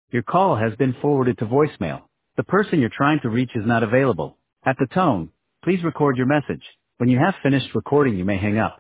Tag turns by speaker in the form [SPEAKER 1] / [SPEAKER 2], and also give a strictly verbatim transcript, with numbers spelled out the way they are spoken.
[SPEAKER 1] Your call has been forwarded to voicemail. The person you're trying to reach is not available. At the tone, please record your message. When you have finished recording, you may hang up.